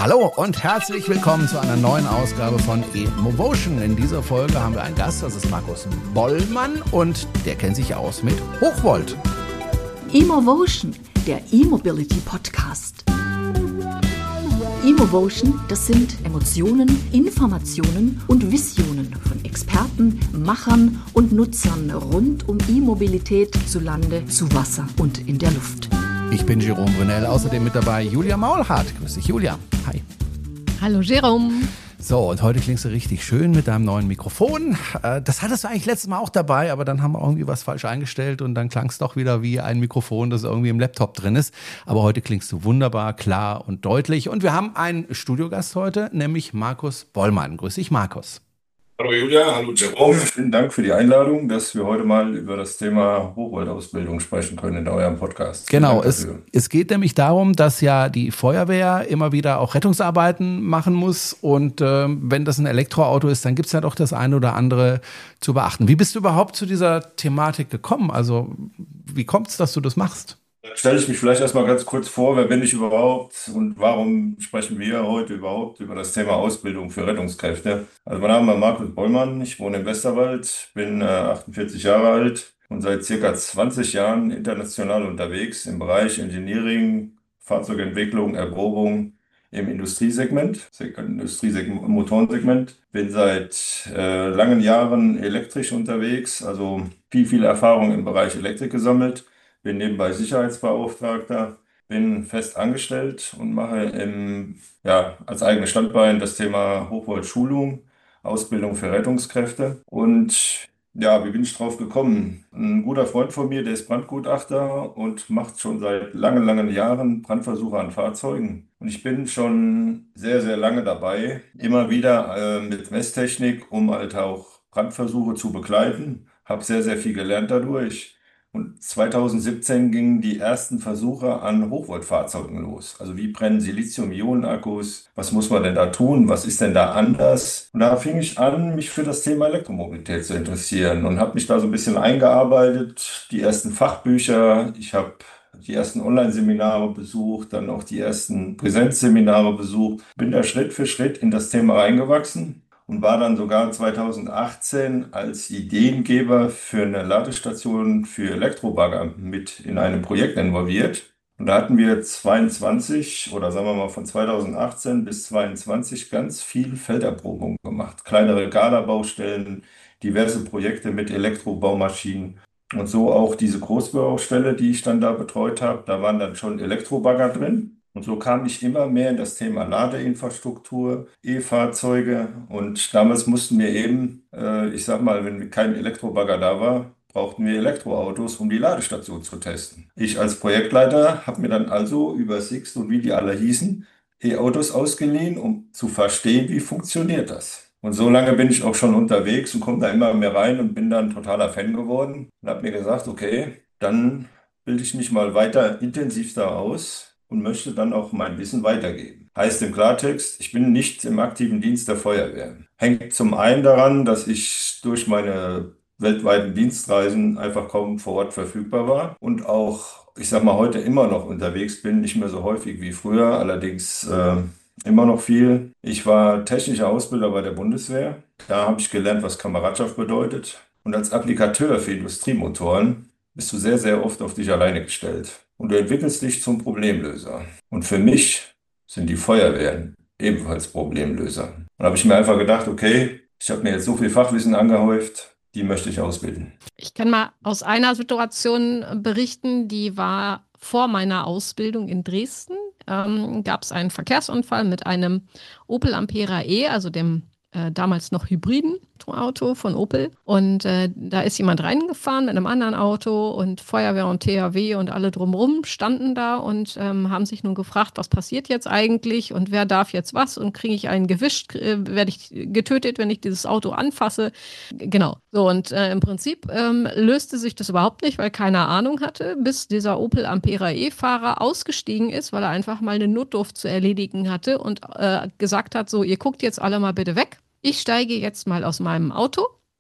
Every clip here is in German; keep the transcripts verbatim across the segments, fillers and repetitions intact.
Hallo und herzlich willkommen zu einer neuen Ausgabe von eMovotion. In dieser Folge haben wir einen Gast, das ist Markus Bollmann und der kennt sich aus mit Hochvolt. eMovotion, der E-Mobility Podcast. eMovotion, das sind Emotionen, Informationen und Visionen von Experten, Machern und Nutzern rund um E-Mobilität zu Lande, zu Wasser und in der Luft. Ich bin Jerome Brunel, außerdem mit dabei Julia Maulhardt. Grüß dich, Julia. Hi. Hallo, Jerome. So, und heute klingst du richtig schön mit deinem neuen Mikrofon. Das hattest du eigentlich letztes Mal auch dabei, aber dann haben wir irgendwie was falsch eingestellt und dann klang es doch wieder wie ein Mikrofon, das irgendwie im Laptop drin ist. Aber heute klingst du wunderbar, klar und deutlich. Und wir haben einen Studiogast heute, nämlich Markus Bollmann. Grüß dich, Markus. Hallo Julia, hallo Jerome. Vielen Dank für die Einladung, dass wir heute mal über das Thema Hochvoltausbildung sprechen können in eurem Podcast. Genau, es, es geht nämlich darum, dass ja die Feuerwehr immer wieder auch Rettungsarbeiten machen muss und äh, wenn das ein Elektroauto ist, dann gibt es ja doch das eine oder andere zu beachten. Wie bist du überhaupt zu dieser Thematik gekommen? Also wie kommt es, dass du das machst? Dann stelle ich mich vielleicht erstmal ganz kurz vor, wer bin ich überhaupt und warum sprechen wir heute überhaupt über das Thema Ausbildung für Rettungskräfte? Also mein Name ist Markus Bollmann, ich wohne im Westerwald, bin äh, achtundvierzig Jahre alt und seit circa zwanzig Jahren international unterwegs im Bereich Engineering, Fahrzeugentwicklung, Erprobung im Industriesegment, Industriesegment, Motorensegment. Bin seit äh, langen Jahren elektrisch unterwegs, also viel, viel Erfahrung im Bereich Elektrik gesammelt. Bin nebenbei Sicherheitsbeauftragter, bin fest angestellt und mache im, ja, als eigenes Standbein das Thema Hochvoltschulung, Ausbildung für Rettungskräfte. Und ja, wie bin ich drauf gekommen? Ein guter Freund von mir, der ist Brandgutachter und macht schon seit langen, langen Jahren Brandversuche an Fahrzeugen. Und ich bin schon sehr, sehr lange dabei, immer wieder äh, mit Messtechnik, um halt auch Brandversuche zu begleiten. Habe sehr, sehr viel gelernt dadurch. Und zweitausendsiebzehn gingen die ersten Versuche an Hochvoltfahrzeugen los. Also wie brennen Silizium-Ionen-Akkus? Was muss man denn da tun? Was ist denn da anders? Und da fing ich an, mich für das Thema Elektromobilität zu interessieren und habe mich da so ein bisschen eingearbeitet. Die ersten Fachbücher, ich habe die ersten Online-Seminare besucht, dann auch die ersten Präsenzseminare besucht. Bin da Schritt für Schritt in das Thema reingewachsen. Und war dann sogar zweitausendachtzehn als Ideengeber für eine Ladestation für Elektrobagger mit in einem Projekt involviert. Und da hatten wir zweiundzwanzig oder sagen wir mal von zweitausendachtzehn bis zweiundzwanzig ganz viel Felderprobung gemacht. Kleine Regalerbaustellen, diverse Projekte mit Elektrobaumaschinen. Und so auch diese Großbaustelle, die ich dann da betreut habe, da waren dann schon Elektrobagger drin. Und so kam ich immer mehr in das Thema Ladeinfrastruktur, E-Fahrzeuge. Und damals mussten wir eben, äh, ich sag mal, wenn kein Elektrobagger da war, brauchten wir Elektroautos, um die Ladestation zu testen. Ich als Projektleiter habe mir dann also über Sixt und wie die alle hießen, E-Autos ausgeliehen, um zu verstehen, wie funktioniert das. Und so lange bin ich auch schon unterwegs und komme da immer mehr rein und bin dann totaler Fan geworden und habe mir gesagt, okay, dann bilde ich mich mal weiter intensiv da aus und möchte dann auch mein Wissen weitergeben. Heißt im Klartext, ich bin nicht im aktiven Dienst der Feuerwehr. Hängt zum einen daran, dass ich durch meine weltweiten Dienstreisen einfach kaum vor Ort verfügbar war und auch, ich sag mal, heute immer noch unterwegs bin, nicht mehr so häufig wie früher, allerdings äh, immer noch viel. Ich war technischer Ausbilder bei der Bundeswehr. Da habe ich gelernt, was Kameradschaft bedeutet. Und als Applikateur für Industriemotoren bist du sehr, sehr oft auf dich alleine gestellt. Und du entwickelst dich zum Problemlöser. Und für mich sind die Feuerwehren ebenfalls Problemlöser. Und da habe ich mir einfach gedacht, okay, ich habe mir jetzt so viel Fachwissen angehäuft, die möchte ich ausbilden. Ich kann mal aus einer Situation berichten, die war vor meiner Ausbildung in Dresden. Ähm, gab es einen Verkehrsunfall mit einem Opel Ampera E, also dem äh, damals noch hybriden Auto von Opel. Und äh, da ist jemand reingefahren mit einem anderen Auto und Feuerwehr und T H W und alle drumherum standen da und ähm, haben sich nun gefragt, was passiert jetzt eigentlich und wer darf jetzt was und kriege ich einen gewischt, äh, werde ich getötet, wenn ich dieses Auto anfasse. Genau. So, und äh, im Prinzip ähm, löste sich das überhaupt nicht, weil keiner Ahnung hatte, bis dieser Opel Ampera E-Fahrer ausgestiegen ist, weil er einfach mal eine Notdurft zu erledigen hatte und äh, gesagt hat, so, ihr guckt jetzt alle mal bitte weg. Ich steige jetzt mal aus meinem Auto,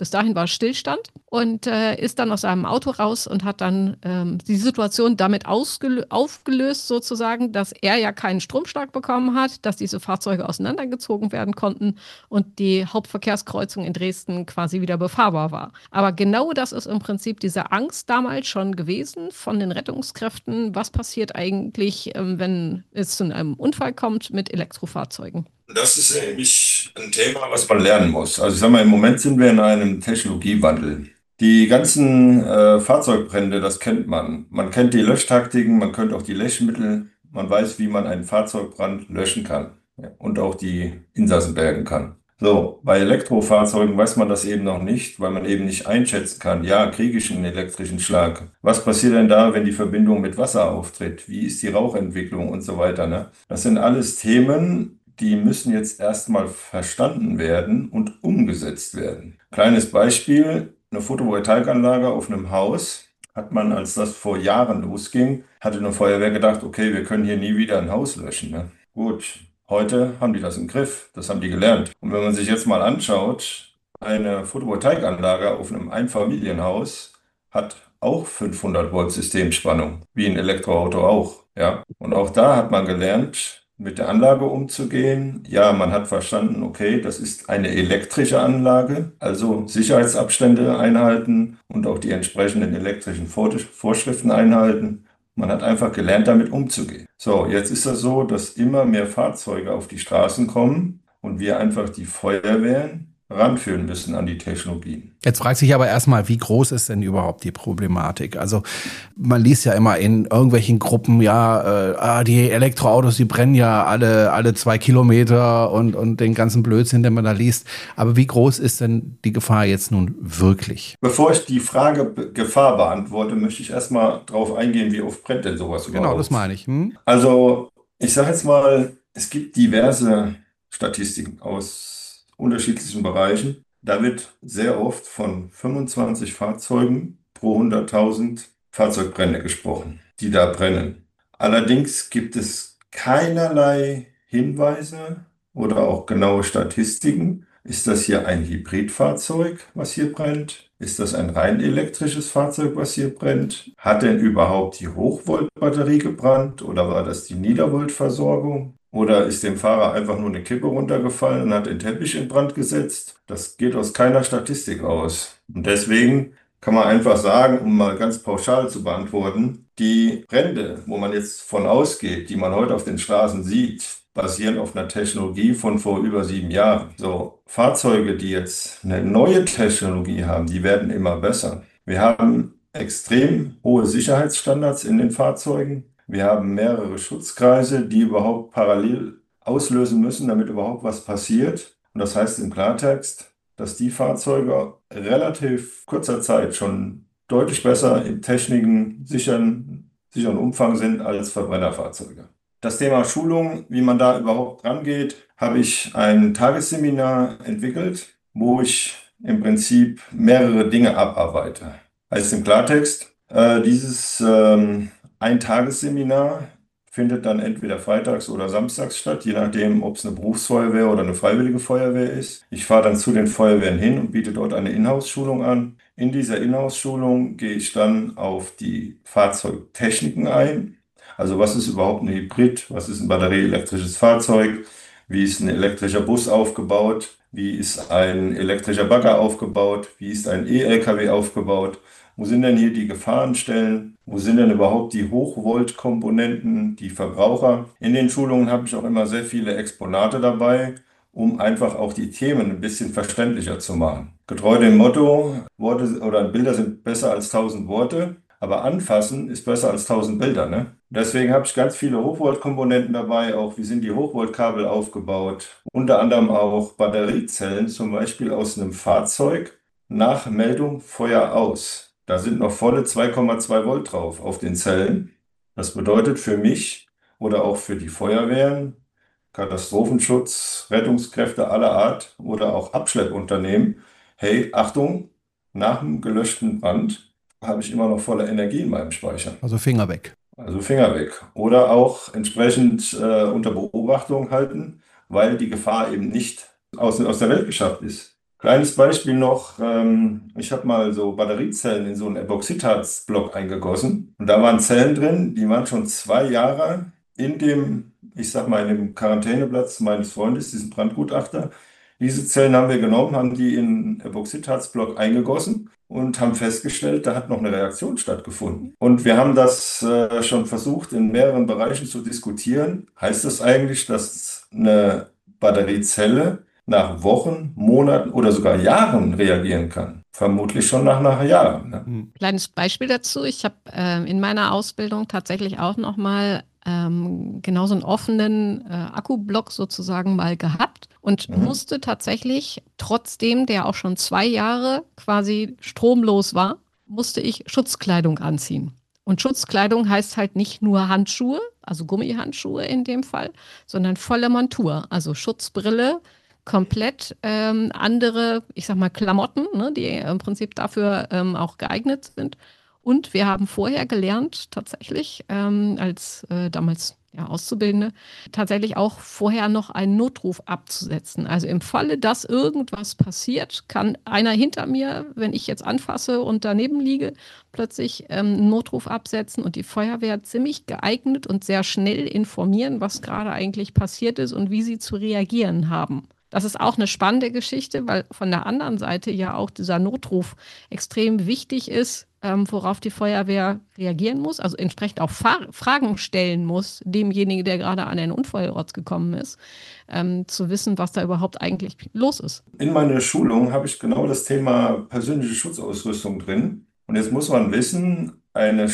Bis dahin war Stillstand und äh, ist dann aus seinem Auto raus und hat dann ähm, die Situation damit aufgelöst sozusagen, dass er ja keinen Stromschlag bekommen hat, dass diese Fahrzeuge auseinandergezogen werden konnten und die Hauptverkehrskreuzung in Dresden quasi wieder befahrbar war. Aber genau das ist im Prinzip diese Angst damals schon gewesen von den Rettungskräften. Was passiert eigentlich, ähm, wenn es zu einem Unfall kommt mit Elektrofahrzeugen? Das ist nämlich ein Thema, was man lernen muss. Also ich sag mal, im Moment sind wir in einem Technologiewandel. Die ganzen äh, Fahrzeugbrände, das kennt man. Man kennt die Löschtaktiken, man kennt auch die Löschmittel. Man weiß, wie man einen Fahrzeugbrand löschen kann, ja, und auch die Insassen bergen kann. So, bei Elektrofahrzeugen weiß man das eben noch nicht, weil man eben nicht einschätzen kann, ja, kriege ich einen elektrischen Schlag? Was passiert denn da, wenn die Verbindung mit Wasser auftritt? Wie ist die Rauchentwicklung und so weiter, ne? Das sind alles Themen, die müssen jetzt erstmal verstanden werden und umgesetzt werden. Kleines Beispiel, eine Photovoltaikanlage auf einem Haus hat man, als das vor Jahren losging, hatte eine Feuerwehr gedacht, okay, wir können hier nie wieder ein Haus löschen, ne? Gut, heute haben die das im Griff, das haben die gelernt. Und wenn man sich jetzt mal anschaut, eine Photovoltaikanlage auf einem Einfamilienhaus hat auch fünfhundert Volt Systemspannung, wie ein Elektroauto auch, ja. Und auch da hat man gelernt, mit der Anlage umzugehen. Ja, man hat verstanden, okay, das ist eine elektrische Anlage, also Sicherheitsabstände einhalten und auch die entsprechenden elektrischen Vorschriften einhalten. Man hat einfach gelernt, damit umzugehen. So, jetzt ist das so, dass immer mehr Fahrzeuge auf die Straßen kommen und wir einfach die Feuerwehren ranführen müssen an die Technologien. Jetzt fragt sich aber erstmal, wie groß ist denn überhaupt die Problematik? Also man liest ja immer in irgendwelchen Gruppen, ja, äh, ah, die Elektroautos, die brennen ja alle alle zwei Kilometer und und den ganzen Blödsinn, den man da liest. Aber wie groß ist denn die Gefahr jetzt nun wirklich? Bevor ich die Frage Be- Gefahr beantworte, möchte ich erstmal darauf eingehen, wie oft brennt denn sowas überhaupt? Genau, das meine ich. Hm? Also, ich sage jetzt mal, es gibt diverse Statistiken aus unterschiedlichen Bereichen. Da wird sehr oft von fünfundzwanzig Fahrzeugen pro hunderttausend Fahrzeugbrände gesprochen, die da brennen. Allerdings gibt es keinerlei Hinweise oder auch genaue Statistiken. Ist das hier ein Hybridfahrzeug, was hier brennt? Ist das ein rein elektrisches Fahrzeug, was hier brennt? Hat denn überhaupt die Hochvoltbatterie gebrannt oder war das die Niedervoltversorgung? Oder ist dem Fahrer einfach nur eine Kippe runtergefallen und hat den Teppich in Brand gesetzt? Das geht aus keiner Statistik aus. Und deswegen kann man einfach sagen, um mal ganz pauschal zu beantworten, die Brände, wo man jetzt von ausgeht, die man heute auf den Straßen sieht, basieren auf einer Technologie von vor über sieben Jahren. So, Fahrzeuge, die jetzt eine neue Technologie haben, die werden immer besser. Wir haben extrem hohe Sicherheitsstandards in den Fahrzeugen. Wir haben mehrere Schutzkreise, die überhaupt parallel auslösen müssen, damit überhaupt was passiert. Und das heißt im Klartext, dass die Fahrzeuge relativ kurzer Zeit schon deutlich besser im technischen, sicheren, sicheren Umfang sind als Verbrennerfahrzeuge. Das Thema Schulung, wie man da überhaupt rangeht, habe ich ein Tagesseminar entwickelt, wo ich im Prinzip mehrere Dinge abarbeite. Heißt im Klartext, äh, dieses ähm, Ein-Tagesseminar findet dann entweder freitags oder samstags statt, je nachdem, ob es eine Berufsfeuerwehr oder eine freiwillige Feuerwehr ist. Ich fahre dann zu den Feuerwehren hin und biete dort eine Inhouse-Schulung an. In dieser Inhouse-Schulung gehe ich dann auf die Fahrzeugtechniken ein. Also was ist überhaupt ein Hybrid? Was ist ein batterieelektrisches Fahrzeug? Wie ist ein elektrischer Bus aufgebaut? Wie ist ein elektrischer Bagger aufgebaut? Wie ist ein E-L K W aufgebaut? Wo sind denn hier die Gefahrenstellen? Wo sind denn überhaupt die Hochvoltkomponenten, die Verbraucher? In den Schulungen habe ich auch immer sehr viele Exponate dabei, um einfach auch die Themen ein bisschen verständlicher zu machen. Getreu dem Motto, Worte oder Bilder sind besser als tausend Worte, aber anfassen ist besser als tausend Bilder, ne? Deswegen habe ich ganz viele Hochvoltkomponenten dabei, auch wie sind die Hochvoltkabel aufgebaut, unter anderem auch Batteriezellen, zum Beispiel aus einem Fahrzeug, nach Meldung Feuer aus. Da sind noch volle zwei Komma zwei Volt drauf auf den Zellen. Das bedeutet für mich oder auch für die Feuerwehren, Katastrophenschutz, Rettungskräfte aller Art oder auch Abschleppunternehmen, hey, Achtung, nach dem gelöschten Brand habe ich immer noch volle Energie in meinem Speicher. Also Finger weg. Also Finger weg. Oder auch entsprechend äh, unter Beobachtung halten, weil die Gefahr eben nicht aus, aus der Welt geschafft ist. Kleines Beispiel noch, ähm, ich habe mal so Batteriezellen in so einen Epoxidharzblock eingegossen und da waren Zellen drin, die waren schon zwei Jahre in dem, ich sag mal, in dem Quarantäneplatz meines Freundes, diesen Brandgutachter. Diese Zellen haben wir genommen, haben die in einen Epoxidharzblock eingegossen und haben festgestellt, da hat noch eine Reaktion stattgefunden. Und wir haben das äh, schon versucht, in mehreren Bereichen zu diskutieren. Heißt das eigentlich, dass eine Batteriezelle nach Wochen, Monaten oder sogar Jahren reagieren kann? Vermutlich schon nach, nach Jahren. Ne? Hm. Kleines Beispiel dazu. Ich habe äh, in meiner Ausbildung tatsächlich auch nochmal ähm, genau so einen offenen äh, Akkublock sozusagen mal gehabt und Mhm. musste tatsächlich, trotzdem der auch schon zwei Jahre quasi stromlos war, musste ich Schutzkleidung anziehen. Und Schutzkleidung heißt halt nicht nur Handschuhe, also Gummihandschuhe in dem Fall, sondern volle Montur, also Schutzbrille, komplett ähm, andere, ich sag mal, Klamotten, ne, die im Prinzip dafür ähm, auch geeignet sind. Und wir haben vorher gelernt, tatsächlich, ähm, als äh, damals ja, Auszubildende, tatsächlich auch vorher noch einen Notruf abzusetzen. Also im Falle, dass irgendwas passiert, kann einer hinter mir, wenn ich jetzt anfasse und daneben liege, plötzlich ähm, einen Notruf absetzen und die Feuerwehr ziemlich geeignet und sehr schnell informieren, was gerade eigentlich passiert ist und wie sie zu reagieren haben. Das ist auch eine spannende Geschichte, weil von der anderen Seite ja auch dieser Notruf extrem wichtig ist, ähm, worauf die Feuerwehr reagieren muss, also entsprechend auch Fa- Fragen stellen muss, demjenigen, der gerade an den Unfallort gekommen ist, ähm, zu wissen, was da überhaupt eigentlich los ist. In meiner Schulung habe ich genau das Thema persönliche Schutzausrüstung drin. Und jetzt muss man wissen, eine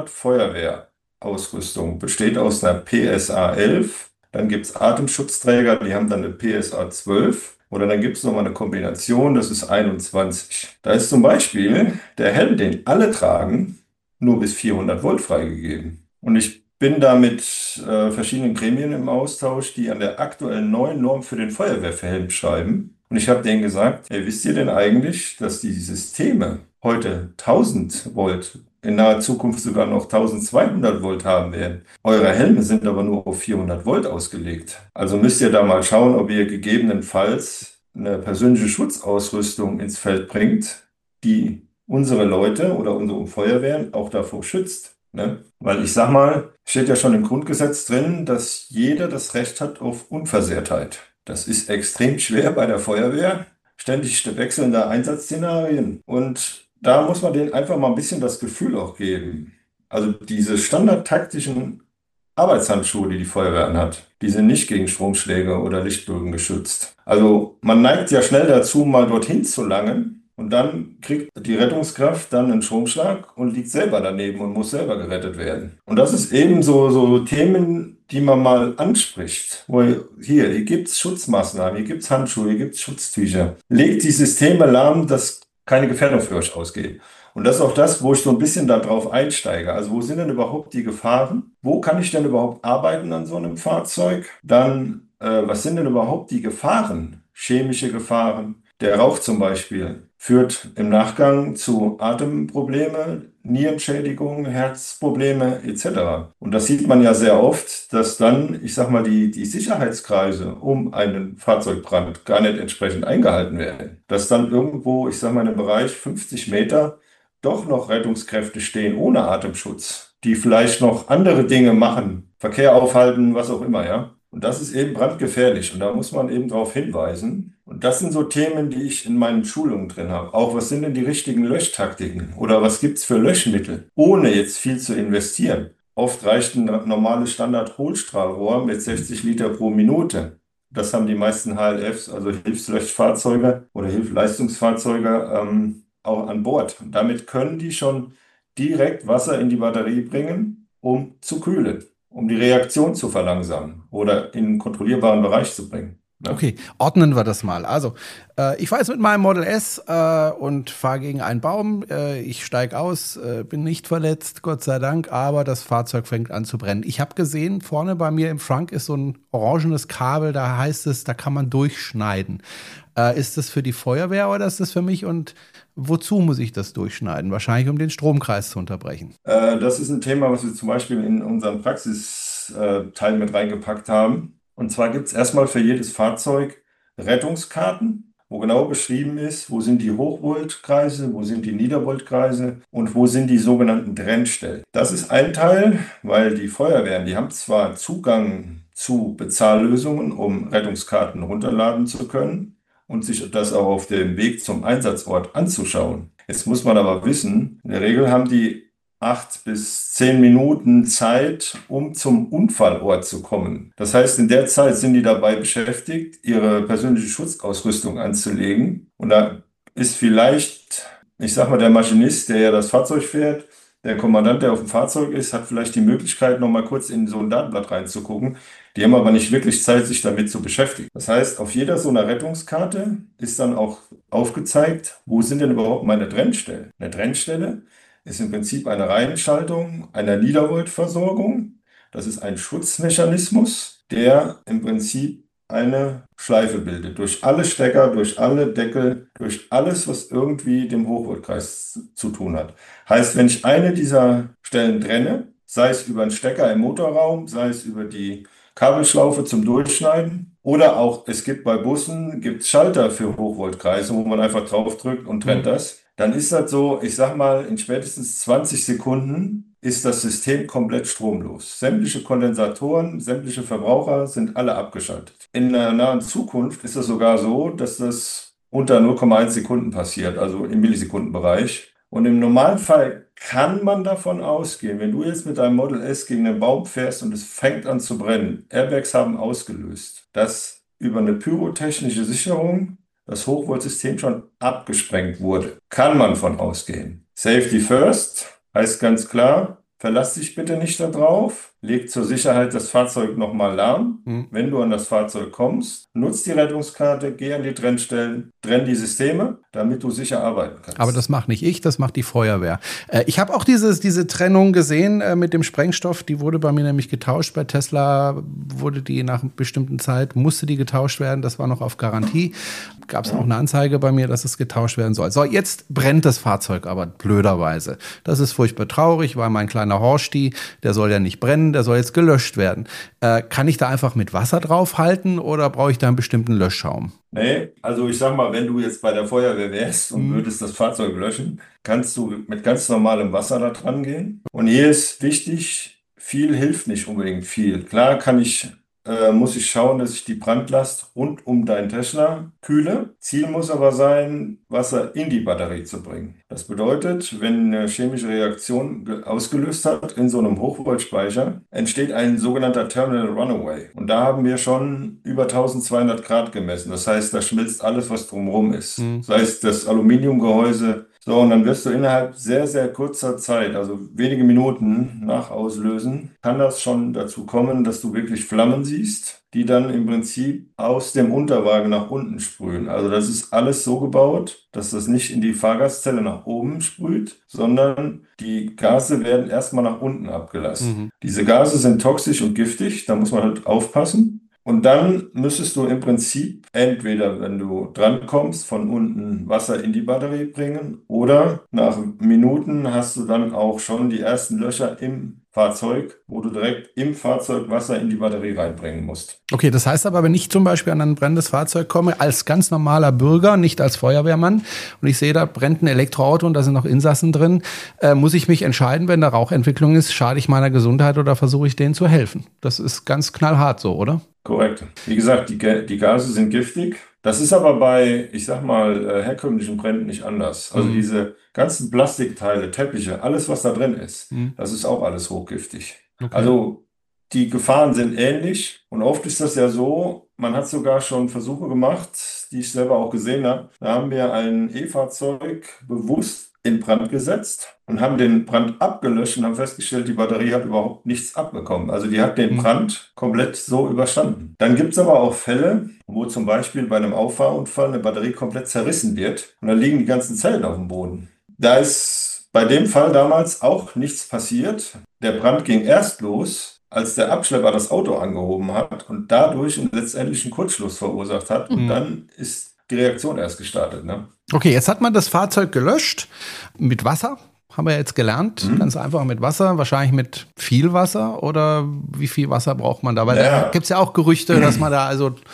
Standard-Feuerwehrausrüstung besteht aus einer P S A elf, dann gibt es Atemschutzträger, die haben dann eine P S A zwölf oder dann gibt es nochmal eine Kombination, das ist einundzwanzig. Da ist zum Beispiel der Helm, den alle tragen, nur bis vierhundert Volt freigegeben. Und ich bin da mit äh, verschiedenen Gremien im Austausch, die an der aktuellen neuen Norm für den Feuerwehrhelm schreiben. Und ich habe denen gesagt, ey, wisst ihr denn eigentlich, dass die Systeme heute tausend Volt, in naher Zukunft sogar noch tausendzweihundert Volt haben werden? Eure Helme sind aber nur auf vierhundert Volt ausgelegt. Also müsst ihr da mal schauen, ob ihr gegebenenfalls eine persönliche Schutzausrüstung ins Feld bringt, die unsere Leute oder unsere Feuerwehren auch davor schützt. Ne? Weil ich sag mal, steht ja schon im Grundgesetz drin, dass jeder das Recht hat auf Unversehrtheit. Das ist extrem schwer bei der Feuerwehr. Ständig wechselnde Einsatzszenarien. Und da muss man denen einfach mal ein bisschen das Gefühl auch geben. Also diese standardtaktischen Arbeitshandschuhe, die die Feuerwehr anhat, die sind nicht gegen Stromschläge oder Lichtbögen geschützt. Also man neigt ja schnell dazu, mal dorthin zu langen. Und dann kriegt die Rettungskraft dann einen Stromschlag und liegt selber daneben und muss selber gerettet werden. Und das ist eben so, so Themen, die man mal anspricht. Wo hier, hier gibt es Schutzmaßnahmen, hier gibt es Handschuhe, hier gibt es Schutztücher. Legt die Systeme lahm, dass keine Gefährdung für euch ausgeht. Und das ist auch das, wo ich so ein bisschen darauf einsteige. Also wo sind denn überhaupt die Gefahren? Wo kann ich denn überhaupt arbeiten an so einem Fahrzeug? Dann, äh, was sind denn überhaupt die Gefahren? Chemische Gefahren. Der Rauch zum Beispiel führt im Nachgang zu Atemprobleme, Nierenschädigungen, Herzprobleme et cetera. Und das sieht man ja sehr oft, dass dann, ich sag mal, die, die Sicherheitskreise um einen Fahrzeugbrand gar nicht entsprechend eingehalten werden. Dass dann irgendwo, ich sag mal, im Bereich fünfzig Meter doch noch Rettungskräfte stehen ohne Atemschutz, die vielleicht noch andere Dinge machen, Verkehr aufhalten, was auch immer, ja. Und das ist eben brandgefährlich und da muss man eben darauf hinweisen. Und das sind so Themen, die ich in meinen Schulungen drin habe. Auch was sind denn die richtigen Löschtaktiken oder was gibt's für Löschmittel, ohne jetzt viel zu investieren. Oft reicht ein normales Standard-Hohlstrahlrohr mit sechzig Liter pro Minute. Das haben die meisten H L Fs, also Hilfslöschfahrzeuge oder Hilfsleistungsfahrzeuge, ähm, auch an Bord. Und damit können die schon direkt Wasser in die Batterie bringen, um zu kühlen, um die Reaktion zu verlangsamen oder in einen kontrollierbaren Bereich zu bringen. Ne? Okay, ordnen wir das mal. Also, äh, ich fahre jetzt mit meinem Model S äh, und fahre gegen einen Baum. Äh, ich steige aus, äh, bin nicht verletzt, Gott sei Dank, aber das Fahrzeug fängt an zu brennen. Ich habe gesehen, vorne bei mir im Trunk ist so ein orangenes Kabel, da heißt es, da kann man durchschneiden. Äh, ist das für die Feuerwehr oder ist das für mich und wozu muss ich das durchschneiden? Wahrscheinlich, um den Stromkreis zu unterbrechen. Äh, das ist ein Thema, was wir zum Beispiel in unseren Praxisteil mit reingepackt haben. Und zwar gibt es erstmal für jedes Fahrzeug Rettungskarten wo genau beschrieben ist, wo sind die Hochvoltkreise, wo sind die Niedervoltkreise und wo sind die sogenannten Trennstellen. Das ist ein Teil, weil die Feuerwehren, die haben zwar Zugang zu Bezahllösungen, um Rettungskarten runterladen zu können und sich das auch auf dem Weg zum Einsatzort anzuschauen. Jetzt muss man aber wissen, in der Regel haben die acht bis zehn Minuten Zeit, um zum Unfallort zu kommen. Das heißt, in der Zeit sind die dabei beschäftigt, ihre persönliche Schutzausrüstung anzulegen. Und da ist vielleicht, ich sag mal, der Maschinist, der ja das Fahrzeug fährt, der Kommandant, der auf dem Fahrzeug ist, hat vielleicht die Möglichkeit, noch mal kurz in so ein Datenblatt reinzugucken. Die haben aber nicht wirklich Zeit, sich damit zu beschäftigen. Das heißt, auf jeder so einer Rettungskarte ist dann auch aufgezeigt, wo sind denn überhaupt meine Trennstellen? Eine Trennstelle ist im Prinzip eine Reihenschaltung einer Niedervoltversorgung. Das ist ein Schutzmechanismus, der im Prinzip eine Schleife bildet. Durch alle Stecker, durch alle Deckel, durch alles, was irgendwie dem Hochvoltkreis zu tun hat. Heißt, wenn ich eine dieser Stellen trenne, sei es über einen Stecker im Motorraum, sei es über die Kabelschlaufe zum Durchschneiden oder auch, es gibt bei Bussen, gibt es Schalter für Hochvoltkreise, wo man einfach draufdrückt und trennt mhm. das. Dann ist das so, ich sag mal, in spätestens zwanzig Sekunden ist das System komplett stromlos. Sämtliche Kondensatoren, sämtliche Verbraucher sind alle abgeschaltet. In der nahen Zukunft ist es sogar so, dass das unter null Komma eins Sekunden passiert, also im Millisekundenbereich. Und im normalen Fall kann man davon ausgehen, wenn du jetzt mit deinem Model S gegen einen Baum fährst und es fängt an zu brennen, Airbags haben ausgelöst, dass über eine pyrotechnische Sicherung das Hochvoltsystem schon abgesprengt wurde. Kann man von ausgehen. Safety first heißt ganz klar, verlass dich bitte nicht darauf, leg zur Sicherheit das Fahrzeug nochmal lahm. Mhm. Wenn du an das Fahrzeug kommst, nutz die Rettungskarte, geh an die Trennstellen, trenn die Systeme, damit du sicher arbeiten kannst. Aber das macht nicht ich, das macht die Feuerwehr. Äh, ich habe auch dieses, diese Trennung gesehen äh, mit dem Sprengstoff, die wurde bei mir nämlich getauscht. Bei Tesla wurde die nach einer bestimmten Zeit, musste die getauscht werden, das war noch auf Garantie. Gab es auch eine Anzeige bei mir, dass es getauscht werden soll. So, jetzt brennt das Fahrzeug aber blöderweise. Das ist furchtbar traurig, weil mein kleiner Horsti, der soll ja nicht brennen, der soll jetzt gelöscht werden. Äh, kann ich da einfach mit Wasser draufhalten oder brauche ich da einen bestimmten Löschschaum? Nee, also ich sag mal, wenn du jetzt bei der Feuerwehr wärst und hm. würdest das Fahrzeug löschen, kannst du mit ganz normalem Wasser da dran gehen. Und hier ist wichtig, viel hilft nicht unbedingt viel. Klar kann ich Äh, muss ich schauen, dass ich die Brandlast rund um deinen Tesla kühle. Ziel muss aber sein, Wasser in die Batterie zu bringen. Das bedeutet, wenn eine chemische Reaktion ausgelöst hat in so einem Hochvoltspeicher, entsteht ein sogenannter Terminal Runaway. Und da haben wir schon über eintausendzweihundert Grad gemessen. Das heißt, da schmilzt alles, was drumherum ist. Mhm. Das heißt, das Aluminiumgehäuse. So, und dann wirst du innerhalb sehr, sehr kurzer Zeit, also wenige Minuten nach Auslösen, kann das schon dazu kommen, dass du wirklich Flammen siehst, die dann im Prinzip aus dem Unterwagen nach unten sprühen. Also das ist alles so gebaut, dass das nicht in die Fahrgastzelle nach oben sprüht, sondern die Gase werden erstmal nach unten abgelassen. Mhm. Diese Gase sind toxisch und giftig, da muss man halt aufpassen. Und dann müsstest du im Prinzip entweder, wenn du drankommst, von unten Wasser in die Batterie bringen oder nach Minuten hast du dann auch schon die ersten Löcher im Fahrzeug, wo du direkt im Fahrzeug Wasser in die Batterie reinbringen musst. Okay, das heißt aber, wenn ich zum Beispiel an ein brennendes Fahrzeug komme, als ganz normaler Bürger, nicht als Feuerwehrmann, und ich sehe, da brennt ein Elektroauto und da sind noch Insassen drin, äh, muss ich mich entscheiden, wenn da Rauchentwicklung ist, schade ich meiner Gesundheit oder versuche ich denen zu helfen? Das ist ganz knallhart so, oder? Korrekt. Wie gesagt, die, die Gase sind giftig. Das ist aber bei, ich sag mal, herkömmlichen Bränden nicht anders. Also mhm. diese ganzen Plastikteile, Teppiche, alles, was da drin ist, mhm. das ist auch alles hochgiftig. Okay. Also die Gefahren sind ähnlich und oft ist das ja so, man hat sogar schon Versuche gemacht, die ich selber auch gesehen habe. Da haben wir ein E-Fahrzeug bewusst in Brand gesetzt und haben den Brand abgelöscht und haben festgestellt, die Batterie hat überhaupt nichts abbekommen. Also die hat den Brand komplett so überstanden. Dann gibt es aber auch Fälle, wo zum Beispiel bei einem Auffahrunfall eine Batterie komplett zerrissen wird und dann liegen die ganzen Zellen auf dem Boden. Da ist bei dem Fall damals auch nichts passiert. Der Brand ging erst los, als der Abschlepper das Auto angehoben hat und dadurch letztendlich einen Kurzschluss verursacht hat. Und mhm. dann ist die Reaktion erst gestartet, ne? Okay, jetzt hat man das Fahrzeug gelöscht mit Wasser, haben wir jetzt gelernt. Mhm. Ganz einfach mit Wasser, wahrscheinlich mit viel Wasser oder wie viel Wasser braucht man da? Weil ja. da gibt es ja auch Gerüchte, dass man da also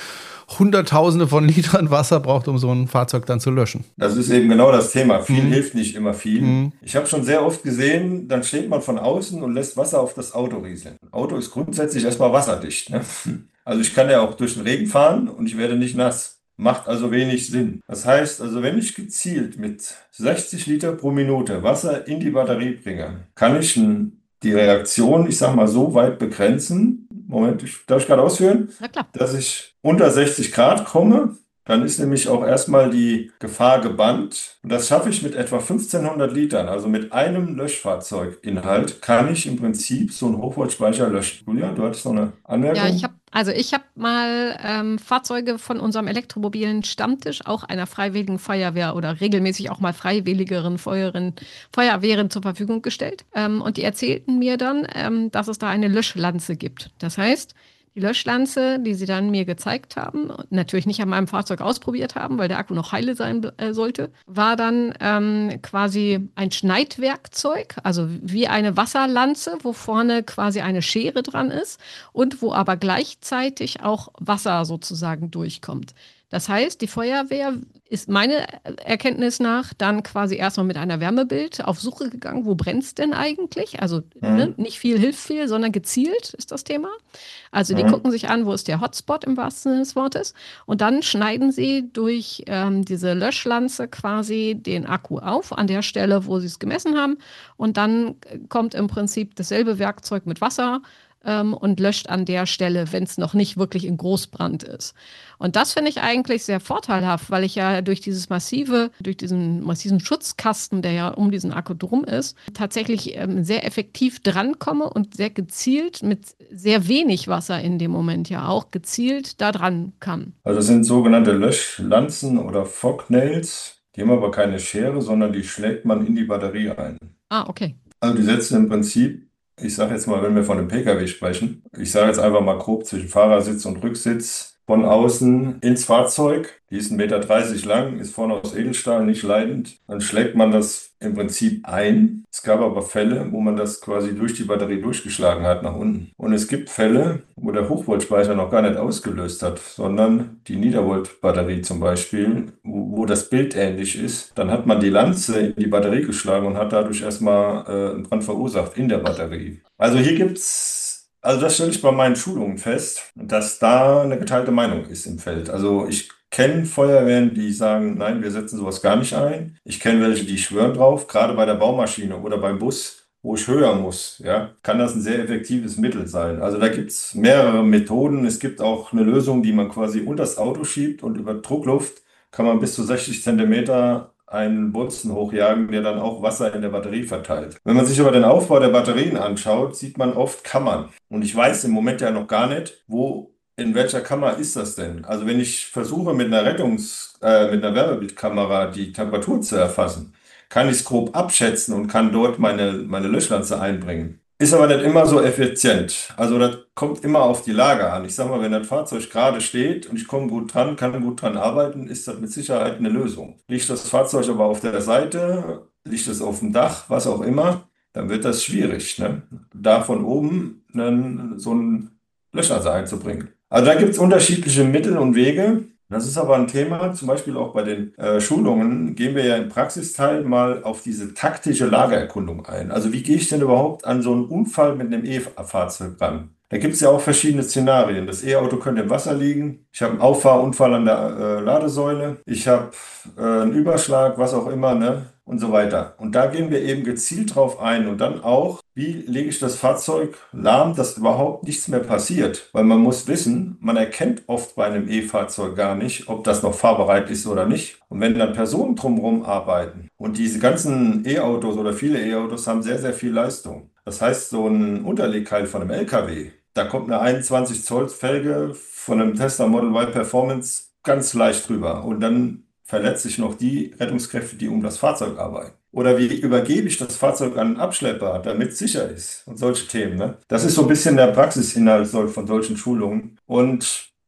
Hunderttausende von Litern Wasser braucht, um so ein Fahrzeug dann zu löschen. Das ist eben genau das Thema. Viel Mhm. hilft nicht immer viel. Mhm. Ich habe schon sehr oft gesehen, dann steht man von außen und lässt Wasser auf das Auto rieseln. Ein Auto ist grundsätzlich erstmal wasserdicht, ne? Also ich kann ja auch durch den Regen fahren und ich werde nicht nass. Macht also wenig Sinn. Das heißt, also wenn ich gezielt mit sechzig Liter pro Minute Wasser in die Batterie bringe, kann ich n- die Reaktion, ich sag mal, so weit begrenzen. Moment, ich, darf ich gerade ausführen? Na klar. Dass ich unter sechzig Grad komme. Dann ist nämlich auch erstmal die Gefahr gebannt. Und das schaffe ich mit etwa fünfzehnhundert Litern. Also mit einem Löschfahrzeuginhalt kann ich im Prinzip so einen Hochvoltspeicher löschen. Julia, du hattest noch eine Ja, ich Anmerkung? habe also ich habe mal ähm, Fahrzeuge von unserem elektromobilen Stammtisch, auch einer freiwilligen Feuerwehr oder regelmäßig auch mal freiwilligeren Feuerwehren, Feuerwehren zur Verfügung gestellt. Ähm, und die erzählten mir dann, ähm, dass es da eine Löschlanze gibt. Das heißt, die Löschlanze, die sie dann mir gezeigt haben, und natürlich nicht an meinem Fahrzeug ausprobiert haben, weil der Akku noch heile sein äh, sollte, war dann ähm, quasi ein Schneidwerkzeug, also wie eine Wasserlanze, wo vorne quasi eine Schere dran ist und wo aber gleichzeitig auch Wasser sozusagen durchkommt. Das heißt, die Feuerwehr ist meiner Erkenntnis nach dann quasi erstmal mit einer Wärmebild auf Suche gegangen, wo brennt es denn eigentlich? Also ne, Mhm. nicht viel hilft viel, sondern gezielt ist das Thema. Also die Mhm. gucken sich an, wo ist der Hotspot im wahrsten Sinne des Wortes. Und dann schneiden sie durch ähm, diese Löschlanze quasi den Akku auf, an der Stelle, wo sie es gemessen haben. Und dann äh, kommt im Prinzip dasselbe Werkzeug mit Wasser ähm, und löscht an der Stelle, wenn es noch nicht wirklich in Großbrand ist. Und das finde ich eigentlich sehr vorteilhaft, weil ich ja durch dieses massive, durch diesen massiven Schutzkasten, der ja um diesen Akku drum ist, tatsächlich ähm, sehr effektiv drankomme und sehr gezielt mit sehr wenig Wasser in dem Moment ja auch gezielt da dran kann. Also das sind sogenannte Löschlanzen oder Fognails. Die haben aber keine Schere, sondern die schlägt man in die Batterie ein. Ah, okay. Also die setzen im Prinzip, ich sage jetzt mal, wenn wir von einem P K W sprechen, ich sage jetzt einfach mal grob zwischen Fahrersitz und Rücksitz, von außen ins Fahrzeug. Die ist ein Meter dreißig lang, ist vorne aus Edelstahl, nicht leidend. Dann schlägt man das im Prinzip ein. Es gab aber Fälle, wo man das quasi durch die Batterie durchgeschlagen hat nach unten. Und es gibt Fälle, wo der Hochvoltspeicher noch gar nicht ausgelöst hat, sondern die Niedervoltbatterie zum Beispiel, wo, wo das Bild ähnlich ist. Dann hat man die Lanze in die Batterie geschlagen und hat dadurch erstmal äh, einen Brand verursacht in der Batterie. Also hier gibt's Also das stelle ich bei meinen Schulungen fest, dass da eine geteilte Meinung ist im Feld. Also ich kenne Feuerwehren, die sagen, nein, wir setzen sowas gar nicht ein. Ich kenne welche, die schwören drauf, gerade bei der Baumaschine oder beim Bus, wo ich höher muss, ja, kann das ein sehr effektives Mittel sein. Also da gibt es mehrere Methoden. Es gibt auch eine Lösung, die man quasi unter das Auto schiebt und über Druckluft kann man bis zu sechzig Zentimeter einen Bolzen hochjagen, der dann auch Wasser in der Batterie verteilt. Wenn man sich aber den Aufbau der Batterien anschaut, sieht man oft Kammern. Und ich weiß im Moment ja noch gar nicht, wo, in welcher Kammer ist das denn? Also wenn ich versuche mit einer Rettungs, äh, mit einer Wärmebildkamera die Temperatur zu erfassen, kann ich es grob abschätzen und kann dort meine, meine Löschlanze einbringen. Ist aber nicht immer so effizient. Also das kommt immer auf die Lage an. Ich sage mal, wenn das Fahrzeug gerade steht und ich komme gut dran, kann gut dran arbeiten, ist das mit Sicherheit eine Lösung. Liegt das Fahrzeug aber auf der Seite, liegt es auf dem Dach, was auch immer, dann wird das schwierig, ne? Da von oben einen, so einen Löschwasser einzubringen. Also da gibt es unterschiedliche Mittel und Wege. Das ist aber ein Thema, zum Beispiel auch bei den äh, Schulungen gehen wir ja im Praxisteil mal auf diese taktische Lagererkundung ein. Also wie gehe ich denn überhaupt an so einen Unfall mit einem E-Fahrzeug ran? Da gibt es ja auch verschiedene Szenarien. Das E-Auto könnte im Wasser liegen. Ich habe einen Auffahrunfall an der äh, Ladesäule. Ich habe äh, einen Überschlag, was auch immer, ne? Und so weiter. Und da gehen wir eben gezielt drauf ein und dann auch, wie lege ich das Fahrzeug lahm, dass überhaupt nichts mehr passiert. Weil man muss wissen, man erkennt oft bei einem E-Fahrzeug gar nicht, ob das noch fahrbereit ist oder nicht. Und wenn dann Personen drumherum arbeiten und diese ganzen E-Autos oder viele E-Autos haben sehr, sehr viel Leistung. Das heißt, so ein Unterlegkeil von einem L K W, da kommt eine einundzwanzig Zoll Felge von einem Tesla Model Y Performance ganz leicht drüber. Und dann verletze ich noch die Rettungskräfte, die um das Fahrzeug arbeiten. Oder wie übergebe ich das Fahrzeug an einen Abschlepper, damit es sicher ist? Und solche Themen. Ne? Das ist so ein bisschen der Praxisinhalt von solchen Schulungen. Und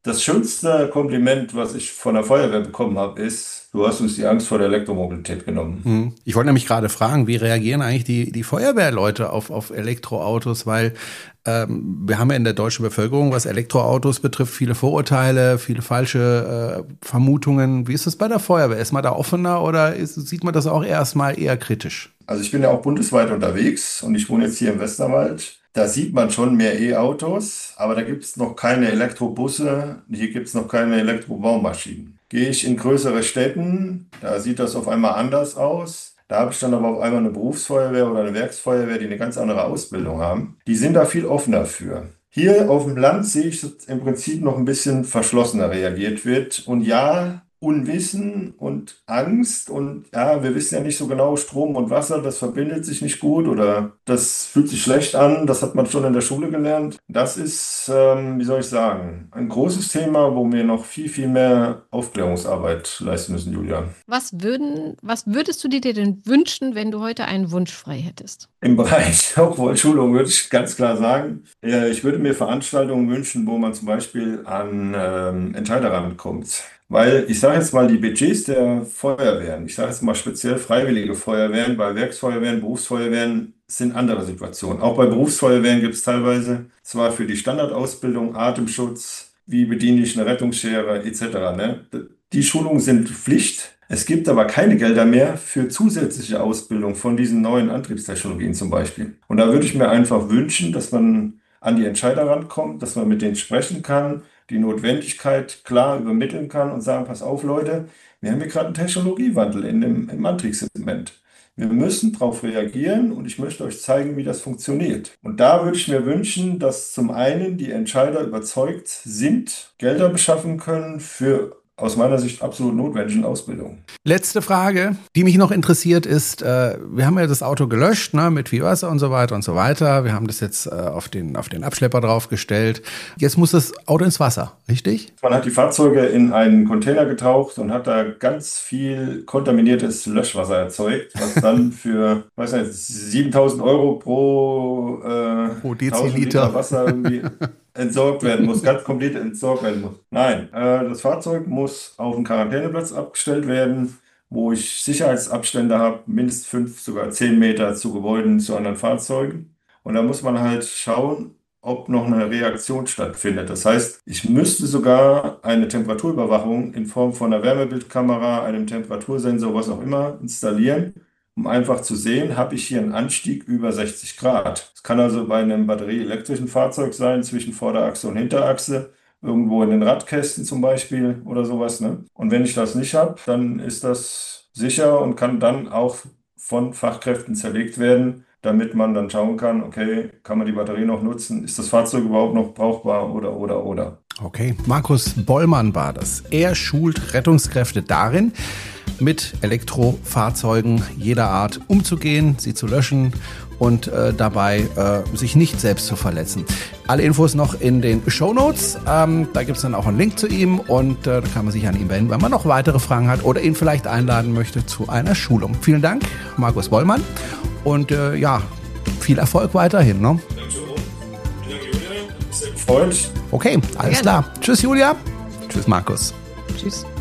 Das schönste Kompliment, was ich von der Feuerwehr bekommen habe, ist, du hast uns die Angst vor der Elektromobilität genommen. Hm. Ich wollte nämlich gerade fragen, wie reagieren eigentlich die, die Feuerwehrleute auf, auf Elektroautos, weil ähm, wir haben ja in der deutschen Bevölkerung, was Elektroautos betrifft, viele Vorurteile, viele falsche äh, Vermutungen. Wie ist das bei der Feuerwehr? Ist man da offener oder ist, sieht man das auch erstmal eher kritisch? Also ich bin ja auch bundesweit unterwegs und ich wohne jetzt hier im Westerwald. Da sieht man schon mehr E-Autos, aber da gibt es noch keine Elektrobusse, hier gibt es noch keine Elektrobaumaschinen. Gehe ich in größere Städten, da sieht das auf einmal anders aus. Da habe ich dann aber auf einmal eine Berufsfeuerwehr oder eine Werksfeuerwehr, die eine ganz andere Ausbildung haben. Die sind da viel offener für. Hier auf dem Land sehe ich, dass im Prinzip noch ein bisschen verschlossener reagiert wird. Und ja, Unwissen und Angst und ja, wir wissen ja nicht so genau, Strom und Wasser, das verbindet sich nicht gut oder das fühlt sich schlecht an, das hat man schon in der Schule gelernt. Das ist, ähm, wie soll ich sagen, ein großes Thema, wo wir noch viel, viel mehr Aufklärungsarbeit leisten müssen, Julia. Was würden, was würdest du dir denn wünschen, wenn du heute einen Wunsch frei hättest? Im Bereich Hochvoltschulung würde ich ganz klar sagen, äh, ich würde mir Veranstaltungen wünschen, wo man zum Beispiel an ähm, Entscheider rankommt. Weil ich sage jetzt mal, die Budgets der Feuerwehren, ich sage jetzt mal speziell freiwillige Feuerwehren, bei Werksfeuerwehren, Berufsfeuerwehren sind andere Situationen. Auch bei Berufsfeuerwehren gibt es teilweise zwar für die Standardausbildung, Atemschutz, wie bediene ich eine Rettungsschere et cetera. Ne? Die Schulungen sind Pflicht. Es gibt aber keine Gelder mehr für zusätzliche Ausbildung von diesen neuen Antriebstechnologien zum Beispiel. Und da würde ich mir einfach wünschen, dass man an die Entscheider rankommt, dass man mit denen sprechen kann, die Notwendigkeit klar übermitteln kann und sagen, pass auf Leute, wir haben hier gerade einen Technologiewandel in dem, im Antriebssegment. Wir müssen darauf reagieren und ich möchte euch zeigen, wie das funktioniert. Und da würde ich mir wünschen, dass zum einen die Entscheider überzeugt sind, Gelder beschaffen können für aus meiner Sicht absolut notwendigen Ausbildung. Letzte Frage, die mich noch interessiert ist, äh, wir haben ja das Auto gelöscht, ne, mit viel Wasser und so weiter und so weiter. Wir haben das jetzt äh, auf den, auf den Abschlepper draufgestellt. Jetzt muss das Auto ins Wasser, richtig? Man hat die Fahrzeuge in einen Container getaucht und hat da ganz viel kontaminiertes Löschwasser erzeugt, was dann für, weiß nicht, siebentausend Euro pro, äh, pro Deziliter Liter Wasser irgendwie entsorgt werden muss, ganz komplett entsorgt werden muss. Nein, äh, das Fahrzeug muss auf einen Quarantäneplatz abgestellt werden, wo ich Sicherheitsabstände habe, mindestens fünf, sogar zehn Meter zu Gebäuden, zu anderen Fahrzeugen. Und da muss man halt schauen, ob noch eine Reaktion stattfindet. Das heißt, ich müsste sogar eine Temperaturüberwachung in Form von einer Wärmebildkamera, einem Temperatursensor, was auch immer, installieren, um einfach zu sehen, habe ich hier einen Anstieg über sechzig Grad. Es kann also bei einem batterieelektrischen Fahrzeug sein, zwischen Vorderachse und Hinterachse, irgendwo in den Radkästen zum Beispiel oder sowas. Ne? Und wenn ich das nicht habe, dann ist das sicher und kann dann auch von Fachkräften zerlegt werden, damit man dann schauen kann, okay, kann man die Batterie noch nutzen? Ist das Fahrzeug überhaupt noch brauchbar oder, oder, oder? Okay, Markus Bollmann war das. Er schult Rettungskräfte darin, mit Elektrofahrzeugen jeder Art umzugehen, sie zu löschen und äh, dabei äh, sich nicht selbst zu verletzen. Alle Infos noch in den Shownotes. Ähm, da gibt es dann auch einen Link zu ihm und äh, da kann man sich an ihn wenden, wenn man noch weitere Fragen hat oder ihn vielleicht einladen möchte zu einer Schulung. Vielen Dank, Markus Bollmann. Und äh, ja, viel Erfolg weiterhin. Ne? Danke, Jerome. Vielen Dank, Julia. Sehr gefreut. Okay, alles Gerne. klar. Tschüss, Julia. Tschüss, Markus. Tschüss.